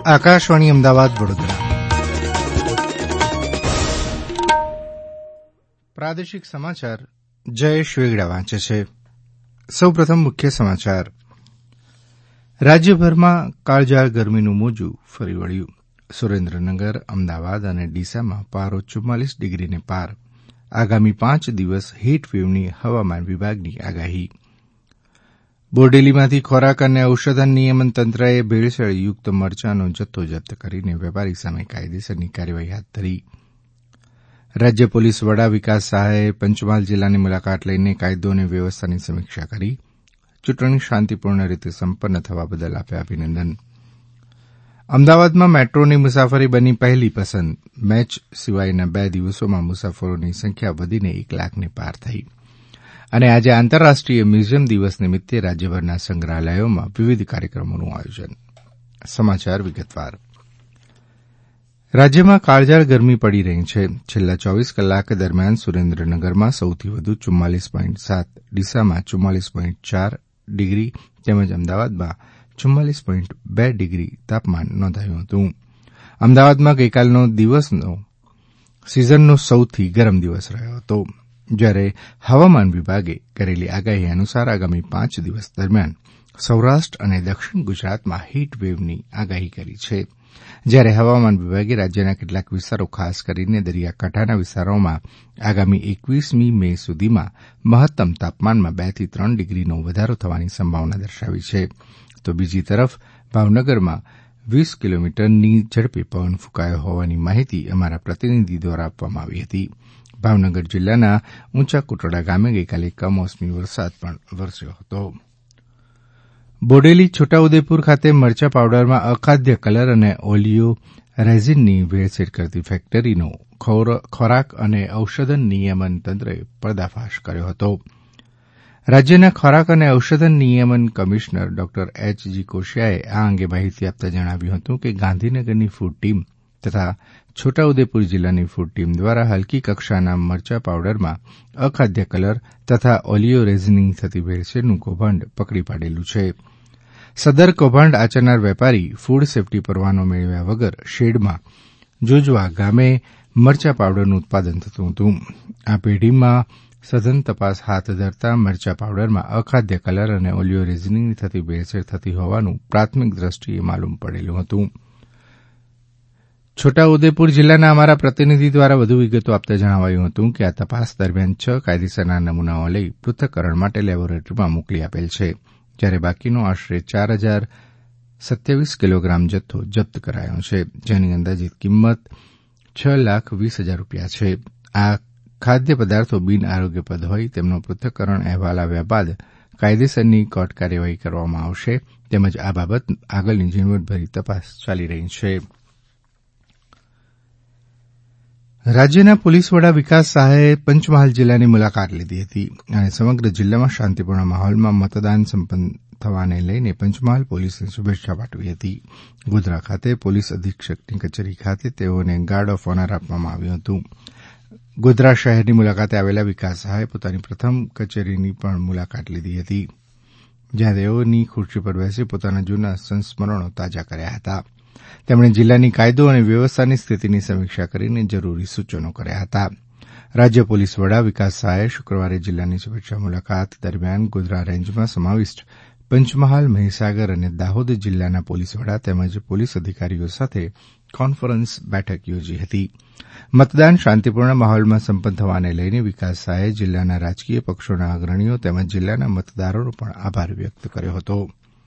આકાશવાણી અમદાવાદ વડોદરા પ્રાદેશિક સમાચાર જયેશ વેગડા વાંચે છે. સૌપ્રથમ મુખ્ય સમાચાર. રાજ્યભરમાં કાળઝાળ ગરમીનું મોજું ફરી વળ્યું. સુરેન્દ્રનગર, અમદાવાદ અને ડીસામાં પારો 44 ડિગ્રીને પાર. આગામી 5 દિવસ હીટવેવની હવામાન વિભાગની આગાહી. બોરડેલીમાંથી ખોરાક અને ઔષધન નિયમન તંત્રએ ભેળસેળયુક્ત મરચાનો જથ્થો જપ્ત કરીને વેપારી સામે કાયદેસરની કાર્યવાહી હાથ ધરી. રાજ્ય પોલીસ વડા વિકાસ સહાયે પંચમહાલ જિલ્લાની મુલાકાત લઈને કાયદો અને વ્યવસ્થાની સમીક્ષા કરી. ચૂંટણી શાંતિપૂર્ણ રીતે સંપન્ન થવા બદલ આપ્યા અભિનંદન. અમદાવાદમાં મેટ્રોની મુસાફરી બની પહેલી પસંદ. મેચ સિવાયના 2 દિવસોમાં મુસાફરોની સંખ્યા વધીને 1 લાખને પાર થઈ. અને આજે આંતરરાષ્ટ્રીય મ્યુઝિયમ દિવસ નિમિત્તે રાજ્યભરના સંગ્રહાલયોમાં વિવિધ કાર્યક્રમોનું આયોજન. સમાચાર વિગતવાર. રાજ્યમાં કાળઝાળ ગરમી પડી રહી છે. છેલ્લા 24 કલાક દરમિયાન સુરેન્દ્રનગરમાં સૌથી વધુ 44.7, ડીસામાં 44.4 ડિગ્રી તેમજ અમદાવાદમાં 44.2 ડિગ્રી તાપમાન નોંધાયું હતું. અમદાવાદમાં ગઈકાલનો દિવસનો સિઝનનો સૌથી ગરમ દિવસ રહ્યો હતો. જ્યારે હવામાન વિભાગે કરેલી આગાહી અનુસાર આગામી 5 દિવસ દરમિયાન સૌરાષ્ટ્ર અને દક્ષિણ ગુજરાતમાં હીટવેવની આગાહી કરી છે. જ્યારે હવામાન વિભાગે રાજ્યના કેટલાક વિસ્તારો ખાસ કરીને દરિયાકાંઠાના વિસ્તારોમાં આગામી 21મી મે સુધીમાં મહત્તમ તાપમાનમાં 2 થી 3 ડિગ્રીનો વધારો થવાની સંભાવના દર્શાવી છે. તો બીજી તરફ ભાવનગરમાં 20 કિલોમીટરની ઝડપે પવન ફૂંકાયો હોવાની માહિતી અમારા પ્રતિનિધિ દ્વારા આપવામાં આવી હતી. ભાવનગર જિલ્લાના ઊંચા કોટડા ગામે ગઈકાલે કમોસમી વરસાદ પણ વરસ્યો હતો. બોડેલી છોટાઉદેપુર ખાતે મરચા પાવડરમાં અખાદ્ય કલર અને ઓલિયો રેઝિનની ભેળસેળ કરતી ફેક્ટરીનો ખોરાક અને ઔષધન નિયમન તંત્રએ પર્દાફાશ કર્યો હતો. રાજ્યના ખોરાક અને ઔષધન નિયમન કમિશનર ડોક્ટર એચ.જી. કોશિયાએ આ અંગે માહિતી આપતા જણાવ્યું હતું કે ગાંધીનગરની ફૂડ ટીમ તથા છોટાઉદેપુર જિલ્લાની ફૂડ ટીમ દ્વારા હલકી કક્ષાના મરચા પાવડરમાં અખાદ્ય કલર તથા ઓલિયો રેઝિનની થતી ભેળસેળનું કૌભાંડ પકડી પાડેલું છે. સદર કૌભાંડ આચરનાર વેપારી ફૂડ સેફ્ટી પરવાનો મેળવ્યા વગર શેડમાં જોજવા ગામે મરચા પાવડરનું ઉત્પાદન થતું હતું. આ પેઢીમાં સઘન તપાસ હાથ ધરતા મરચા પાવડરમાં અખાદ્ય કલર અને ઓલિયો રેઝિનની થતી ભેળસેળ થતી હોવાનું પ્રાથમિક દ્રષ્ટિએ માલુમ પડેલું હતું. છોટાઉદેપુર જિલ્લાના અમારા પ્રતિનિધિ દ્વારા વધુ વિગતો આપતા જણાવાયું હતું કે આ તપાસ દરમિયાન 6 કાયદેસરના નમૂનાઓ લઈ પૃથ્થકરણ માટે લેબોરેટરીમાં મોકલી આપેલ છે. જ્યારે બાકીનો આશરે 4027 કિલોગ્રામ જથ્થો જપ્ત કરાયો છે, જેની અંદાજિત કિંમત 6,20,000 રૂપિયા છે. આ ખાદ્ય પદાર્થો બિન આરોગ્યપ્રદ હોય તેમનો પૃથ્થકરણ અહેવાલ આવ્યા બાદ કાયદેસરની કોર્ટ કાર્યવાહી કરવામાં આવશે. તેમજ આ બાબત આગળની ઝીણવટભરી તપાસ ચાલી રહી છે. રાજ્યના પોલીસ વડા વિકાસ સહાયે પંચમહાલ જિલ્લાની મુલાકાત લીધી હતી અને સમગ્ર જિલ્લામાં શાંતિપૂર્ણ માહોલમાં મતદાન સંપન્ન થવાને લઈને પંચમહાલ પોલીસને શુભેચ્છા પાઠવી હતી. ગોધરા ખાતે પોલીસ અધિક્ષકની કચેરી ખાતે તેઓને ગાર્ડ ઓફ ઓનર આપવામાં આવ્યું હતું. ગોધરા શહેરની મુલાકાતે આવેલા વિકાસ સહાયે પોતાની પ્રથમ કચેરીની પણ મુલાકાત લીધી હતી, જ્યાં તેઓની ખુરશી પર બેસી પોતાના જૂના સંસ્મરણો તાજા કર્યા હતા. તેમણે જિલ્લાની કાયદો અને વ્યવસ્થાની સ્થિતિની સમીક્ષા કરીને જરૂરી સૂચનો કર્યા હતા. રાજ્ય પોલીસ વડા વિકાસ સહાયે શુક્રવારે જિલ્લાની શુભેચ્છા મુલાકાત દરમિયાન ગોધરા રેન્જમાં સમાવિષ્ટ પંચમહાલ, મહીસાગર અને દાહોદ જિલ્લાના પોલીસ વડા તેમજ પોલીસ અધિકારીઓ સાથે કોન્ફરન્સ બેઠક યોજી હતી. મતદાન શાંતિપૂર્ણ માહોલમાં સંપન્ન થવાને લઈને વિકાસ સહાયે જિલ્લાના રાજકીય પક્ષોના અગ્રણીઓ તેમજ જિલ્લાના મતદારોનો પણ આભાર વ્યક્ત કર્યો હતો.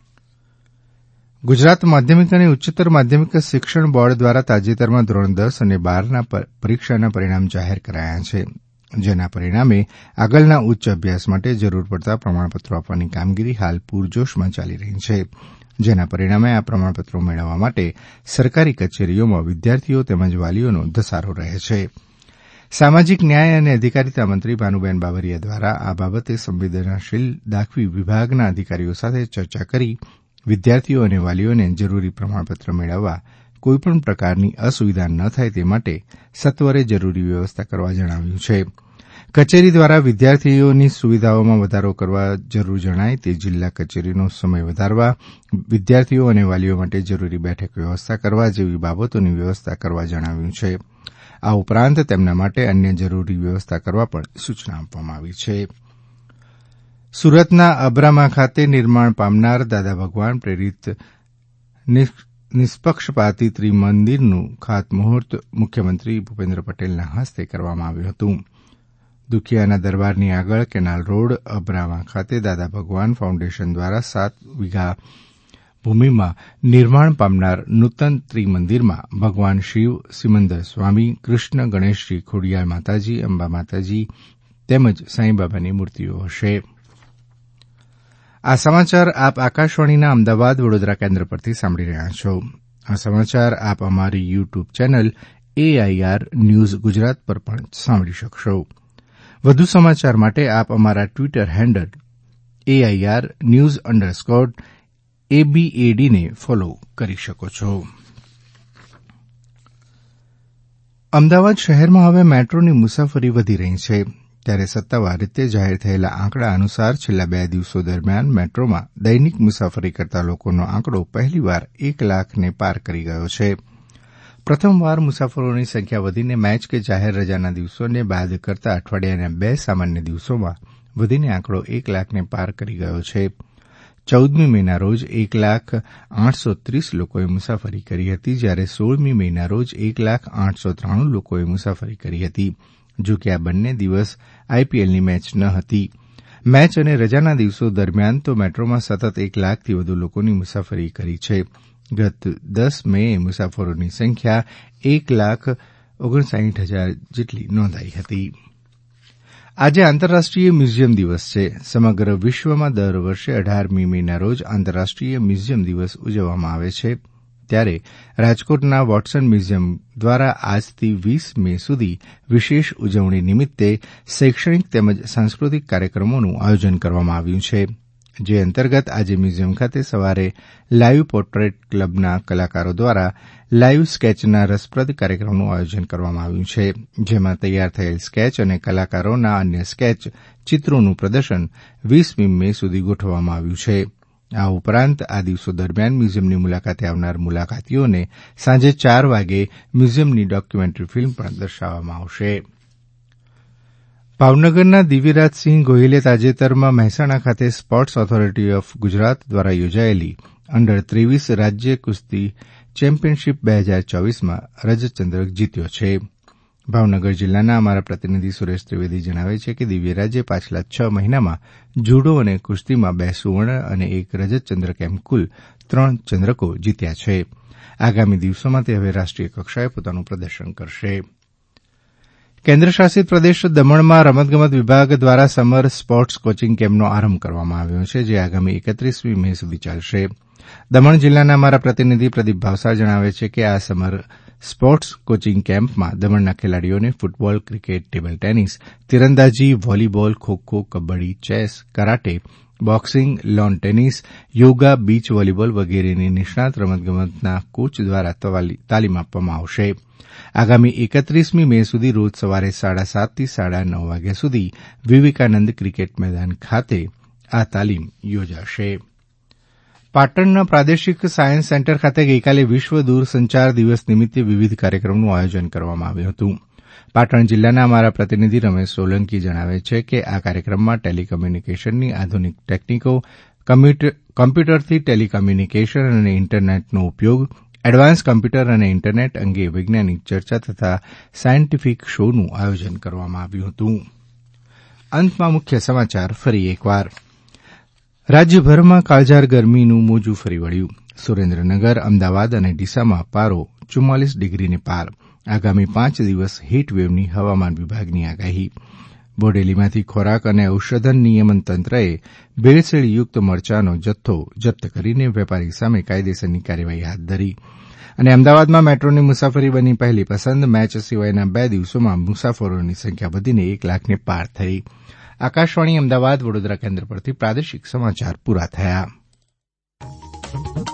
ગુજરાત માધ્યમિક અને ઉચ્ચતર માધ્યમિક શિક્ષણ બોર્ડ દ્વારા તાજેતરમાં ધોરણ 10 અને 12ના પરીક્ષાના પરિણામ જાહેર કરાયા છે, જેના પરિણામે આગળના ઉચ્ચ અભ્યાસ માટે જરૂર પડતા પ્રમાણપત્રો આપવાની કામગીરી હાલ પૂરજોશમાં ચાલી રહી છે. જેના પરિણામે આ પ્રમાણપત્રો મેળવવા માટે સરકારી કચેરીઓમાં વિદ્યાર્થીઓ તેમજ વાલીઓનો ધસારો રહે છે. સામાજિક ન્યાય અને અધિકારીતા મંત્રી ભાનુબેન બાબરિયા દ્વારા આ બાબતે સંવેદનશીલ દાખવી વિભાગના અધિકારીઓ સાથે ચર્ચા કરી વિદ્યાર્થીઓ અને વાલીઓને જરૂરી પ્રમાણપત્ર મેળવવા કોઈપણ પ્રકારની અસુવિધા ન થાય તે માટે સત્વરે જરૂરી વ્યવસ્થા કરવા જણાવ્યું છે. કચેરી દ્વારા વિદ્યાર્થીઓની સુવિધાઓમાં વધારો કરવા જરૂર જણાય તે જિલ્લા કચેરીનો સમય વધારવા, વિદ્યાર્થીઓ અને વાલીઓ માટે જરૂરી બેઠક વ્યવસ્થા કરવા જેવી બાબતોની વ્યવસ્થા કરવા જણાવ્યું છે. આ ઉપરાંત તેમના માટે અન્ય જરૂરી વ્યવસ્થા કરવા પણ સૂચના આપવામાં આવી છે. સુરતના અબ્રામા ખાતે નિર્માણ પામનાર દાદા ભગવાન પ્રેરિત નિષ્પક્ષપાતી ત્રિમંદિરનું ખાતમુહૂર્ત મુખ્યમંત્રી ભૂપેન્દ્ર પટેલના હસ્તે કરવામાં આવ્યું હતું. દુખિયાના દરબારની આગળ કેનાલ રોડ અબ્રામા ખાતે દાદા ભગવાન ફાઉન્ડેશન દ્વારા 7 વીઘા ભૂમિમાં નિર્માણ પામનાર નૂતન ત્રિમંદિરમાં ભગવાન શિવ, સિમંદર સ્વામી, કૃષ્ણ, ગણેશજી, ખોડિયાર માતાજી, અંબા માતાજી તેમજ સાંઈબાબાની મૂર્તિઓ હશે. આ સમાચાર આપ આકાશવાણીના અમદાવાદ વડોદરા કેન્દ્ર પરથી સાંભળી રહ્યા છો. આ સમાચાર આપ અમારી YouTube channel AIR news Gujarat પર પણ સાંભળી શકશો. વધુ સમાચાર માટે આપ અમારા ટ્વિટર હેન્ડલ AIR_news_ABAD ને ફોલો કરી શકો છો. અમદાવાદ શહેરમાં હવે મેટ્રોની મુસાફરી વધી રહી છે, ત્યારે સત્તાવાર રીતે જાહેર થયેલા આંકડા અનુસાર છેલ્લા 2 દિવસો દરમિયાન મેટ્રોમાં દૈનિક મુસાફરી કરતા લોકોનો આંકડો પહેલીવાર 1 લાખને પાર કરી ગયો છે. પ્રથમવાર મુસાફરોની સંખ્યા વધીને મેચ કે જાહેર રજાના દિવસોને બાદ કરતા અઠવાડિયાના 2 સામાન્ય દિવસોમાં વધીને આંકડો 1 લાખને પાર કરી ગયો છે. 14મી મેના રોજ 1,08,30 લોકોએ મુસાફરી કરી હતી, જ્યારે 16મી મેના રોજ 1,08,93 લોકોએ મુસાફરી કરી હતી. જો કે આ બંને દિવસ આઈપીએલની મેચ ન હતી. મેચ અને રજાના દિવસો દરમિયાન તો મેટ્રોમાં સતત 1 લાખથી વધુ લોકોની મુસાફરી કરી છે. ગત 10 મેએ મુસાફરોની સંખ્યા 1,59,000 જેટલી નોંધાઈ હતી. આજે આંતરરાષ્ટ્રીય મ્યુઝિયમ દિવસ છે. સમગ્ર વિશ્વમાં દર વર્ષે 18મી મેના રોજ આંતરરાષ્ટ્રીય મ્યુઝિયમ દિવસ ઉજવવામાં આવે છે. ત્યારે રાજકોટના વોટસન મ્યુઝિયમ દ્વારા આજથી 20 મે સુધી વિશેષ ઉજવણી નિમિત્તે શૈક્ષણિક તેમજ સાંસ્કૃતિક કાર્યક્રમોનું આયોજન કરવામાં આવ્યું છે. જે અંતર્ગત આજે મ્યુઝિયમ ખાતે સવારે લાઇવ પોર્ટ્રેટ ક્લબના કલાકારો દ્વારા લાઇવ સ્કેચના રસપ્રદ કાર્યક્રમનું આયોજન કરવામાં આવ્યું છે. જેમાં તૈયાર થયેલ સ્કેચ અને કલાકારોના અન્ય સ્કેચ ચિત્રોનું પ્રદર્શન 20મી મે સુધી ગોઠવવામાં આવ્યું છે. આ ઉપરાંત આ દિવસો દરમિયાન મ્યુઝિયમની મુલાકાતે આવનાર મુલાકાતીઓને સાંજે 4 વાગે મ્યુઝિયમની ડોક્યુમેન્ટરી ફિલ્મ પણ દર્શાવવામાં આવશે. ભાવનગરના દિવ્યરાજસિંહ ગોહિલે તાજેતરમાં મહેસાણા ખાતે સ્પોર્ટ્સ ઓથોરિટી ઓફ ગુજરાત દ્વારા યોજાયેલી અંડર-23 રાજ્ય કુસ્તી ચેમ્પિયનશીપ 2024માં રજતચંદ્રક જીત્યો છે. ભાવનગર જિલ્લાના અમારા પ્રતિનિધિ સુરેશ ત્રિવેદી જણાવે છે કે દિવ્યરાજે પાછલા 6 મહિનામાં જુડો અને કુસ્તીમાં 2 સુવર્ણ અને 1 રજતચંદ્રક એમ કુલ 3 ચંદ્રકો જીત્યા છે. આગામી દિવસોમાં તે હવે રાષ્ટ્રીય કક્ષાએ પોતાનું પ્રદર્શન કરશે. કેન્દ્રશાસિત પ્રદેશ દમણમાં રમતગમત વિભાગ દ્વારા સમર સ્પોર્ટ્સ કોચિંગ કેમ્પનો આરંભ કરવામાં આવ્યો છે, જે આગામી 31મી મે સુધી ચાલશે. દમણ જિલ્લાના અમારા પ્રતિનિધિ પ્રદીપ ભાવસાર જણાવે છે કે આ સમર સ્પોર્ટ્સ કોચિંગ કેમ્પમાં દમણના ખેલાડીઓને ફૂટબોલ, ક્રિકેટ, ટેબલ ટેનિસ, તીરંદાજી, volleyball, kho kho, kabaddi, chess, karate, boxing, lawn tennis, yoga, beach volleyball વગેરેની નિષ્ણાત રમતગમતના કોચ દ્વારા તાલીમ આપવામાં આવશે. આગામી 31મી મે સુધી રોજ સવારે 7:30 થી 9:30 વાગ્યા સુધી વિવેકાનંદ ક્રિકેટ મેદાન ખાતે આ તાલીમ યોજાશે. પાટણના પ્રાદેશિક સાયન્સ સેન્ટર ખાતે ગઈકાલે વિશ્વ દૂરસંચાર દિવસ નિમિત્તે વિવિધ કાર્યક્રમોનું આયોજન કરવામાં આવ્યું હતું. પાટણ જિલ્લાના અમારા પ્રતિનિધિ રમેશ સોલંકી જણાવે છે કે આ કાર્યક્રમમાં ટેલિકમ્યુનિકેશનની આધુનિક ટેકનીકો, કમ્પ્યુટરથી ટેલિકમ્યુનિકેશન અને ઇન્ટરનેટનો ઉપયોગ, એડવાન્સ કમ્પ્યુટર અને ઇન્ટરનેટ અંગે વૈજ્ઞાનિક ચર્ચા તથા સાયન્ટિફિક શોનું આયોજન કરવામાં આવ્યું હતું. અંતમાં મુખ્ય સમાચાર ફરી એકવાર. રાજ્યભરમાં કાળઝાળ ગરમીનું મોજું ફરી વળ્યું. સુરેન્દ્રનગર, અમદાવાદ અને ડીસામાં પારો 44 ડિગ્રીને પાર. આગામી 5 દિવસ હીટવેવની હવામાન વિભાગની આગાહી. બોડેલીમાંથી ખોરાક અને ઔષધન નિયમન તંત્રએ ભેળસેળયુક્ત મરચાનો જથ્થો જપ્ત કરીને વેપારી સામે કાયદેસરની કાર્યવાહી હાથ ધરી. અને અમદાવાદમાં મેટ્રોની મુસાફરી બની પહેલી પસંદ. મેચ સિવાયના 2 દિવસોમાં મુસાફરોની સંખ્યા વધીને 1 લાખને પાર થઈ. આકાશવાણી અમદાવાદ વડોદરા કેન્દ્ર પરથી પ્રાદેશિક સમાચાર પૂરા થયા.